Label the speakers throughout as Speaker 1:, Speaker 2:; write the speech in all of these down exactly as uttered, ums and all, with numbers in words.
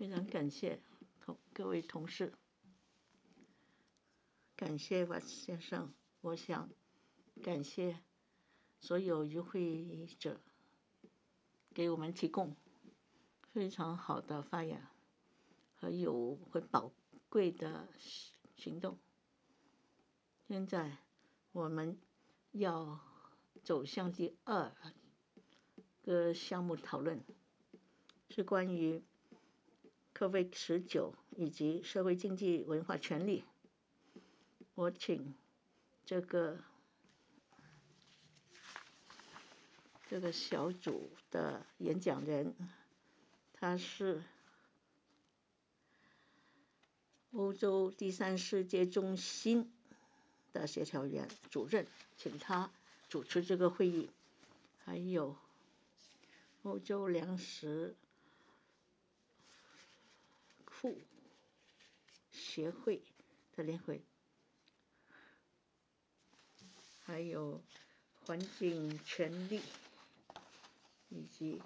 Speaker 1: 非常感谢同各位同事，感谢瓦先生，我想感谢所有与会者给我们提供非常好的发言和有很宝贵的行动。现在我们要走向第二个项目讨论，是关于 COVID 十九 以及社会经济文化权利。我请这个这个小组的演讲人，他是欧洲第三世界中心的协调员主任，请他主持这个会议。还有欧洲粮食库协会的联会，还有环境权利，以及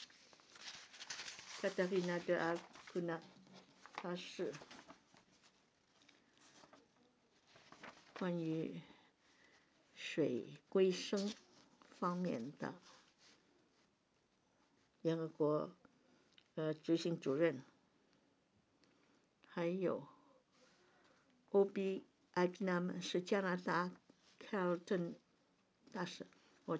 Speaker 1: 卡塔利娜·德阿库纳，他是关于水归生方面的联合国呃执行主任，还有 O B 艾比纳姆是加拿大 Carleton 大使，